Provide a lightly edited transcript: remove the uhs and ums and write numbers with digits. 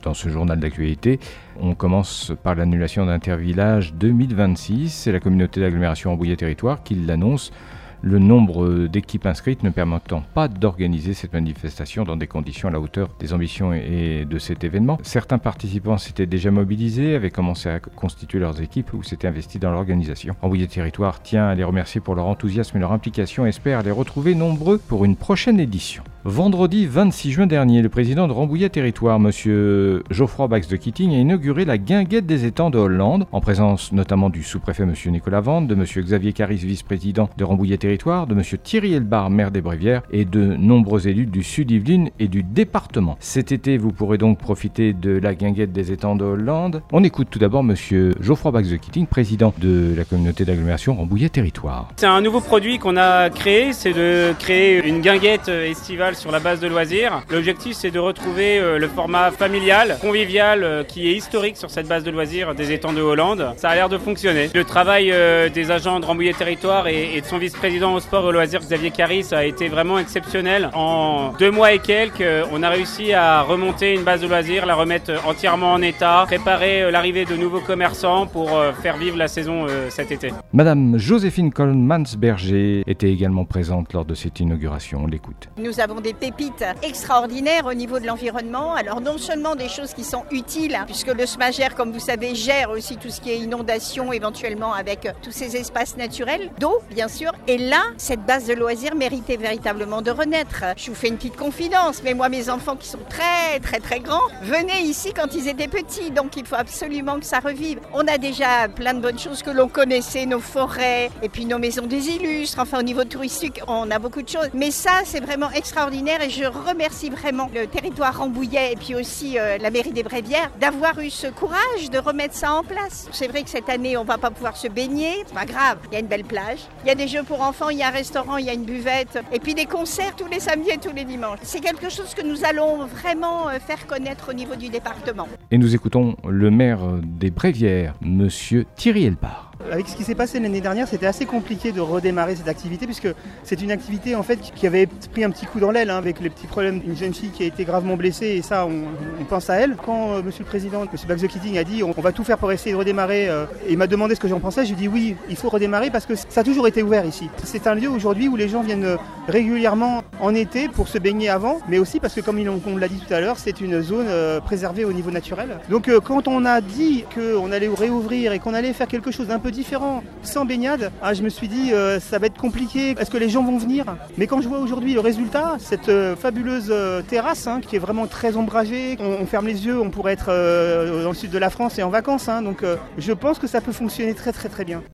dans ce journal d'actualité. On commence par l'annulation d'Intervillage 2026. C'est la communauté d'agglomération Rambouillet Territoire qui l'annonce. Le nombre d'équipes inscrites ne permettant pas d'organiser cette manifestation dans des conditions à la hauteur des ambitions et de cet événement. Certains participants s'étaient déjà mobilisés, avaient commencé à constituer leurs équipes ou s'étaient investis dans l'organisation. Rambouillet Territoire tient à les remercier pour leur enthousiasme et leur implication et espère les retrouver nombreux pour une prochaine édition. Vendredi 26 juin dernier, le président de Rambouillet Territoire, M. Geoffroy Bax-de-Kitting, a inauguré la guinguette des étangs de Hollande, en présence notamment du sous-préfet M. Nicolas Vente, de M. Xavier Caris, vice-président de Rambouillet Territoire, de M. Thierry Elbar, maire des Brévières, et de nombreux élus du Sud-Yvelines et du département. Cet été, vous pourrez donc profiter de la guinguette des étangs de Hollande. On écoute tout d'abord M. Geoffroy Bax-de-Kitting, président de la communauté d'agglomération Rambouillet Territoire. C'est un nouveau produit qu'on a créé, c'est de créer une guinguette estivale sur la base de loisirs. L'objectif, c'est de retrouver le format familial, convivial, qui est historique sur cette base de loisirs des étangs de Hollande. Ça a l'air de fonctionner. Le travail des agents de Rambouillet Territoire et de son vice-président au sport et aux loisirs, Xavier Caris, a été vraiment exceptionnel. En 2 mois et quelques, on a réussi à remonter une base de loisirs, la remettre entièrement en état, préparer l'arrivée de nouveaux commerçants pour faire vivre la saison cet été. Madame Joséphine Coleman-Berger était également présente lors de cette inauguration. On l'écoute. Nous avons des pépites extraordinaires au niveau de l'environnement. Alors non seulement des choses qui sont utiles, puisque le SMAGER, comme vous savez, gère aussi tout ce qui est inondation, éventuellement avec tous ces espaces naturels, d'eau bien sûr. Et là, cette base de loisirs méritait véritablement de renaître. Je vous fais une petite confidence, mais moi mes enfants qui sont très grands, venaient ici quand ils étaient petits, donc il faut absolument que ça revive. On a déjà plein de bonnes choses que l'on connaissait, nos forêts, et puis nos maisons des illustres, enfin au niveau touristique, on a beaucoup de choses. Mais ça, c'est vraiment extraordinaire et je remercie vraiment le territoire rambouillet et puis aussi la mairie des Brévières d'avoir eu ce courage de remettre ça en place. C'est vrai que cette année on va pas pouvoir se baigner, c'est pas grave, il y a une belle plage, il y a des jeux pour enfants, il y a un restaurant, il y a une buvette et puis des concerts tous les samedis et tous les dimanches. C'est quelque chose que nous allons vraiment faire connaître au niveau du département. Et nous écoutons le maire des Brévières, monsieur Thierry Elbar. Avec ce qui s'est passé l'année dernière, c'était assez compliqué de redémarrer cette activité puisque c'est une activité en fait qui avait pris un petit coup dans l'aile avec les petits problèmes d'une jeune fille qui a été gravement blessée et ça on pense à elle. Quand monsieur le président, monsieur Bax-de-Kitting a dit on va tout faire pour essayer de redémarrer et m'a demandé ce que j'en pensais, j'ai dit oui, il faut redémarrer parce que ça a toujours été ouvert ici. C'est un lieu aujourd'hui où les gens viennent régulièrement en été pour se baigner avant, mais aussi parce que comme on l'a dit tout à l'heure, c'est une zone préservée au niveau naturel. Donc quand on a dit qu'on allait réouvrir et qu'on allait faire quelque chose d'un peu différent, sans baignade, je me suis dit ça va être compliqué, est-ce que les gens vont venir? Mais quand je vois aujourd'hui le résultat, cette fabuleuse terrasse qui est vraiment très ombragée, on ferme les yeux, on pourrait être dans le sud de la France et en vacances, donc je pense que ça peut fonctionner très bien.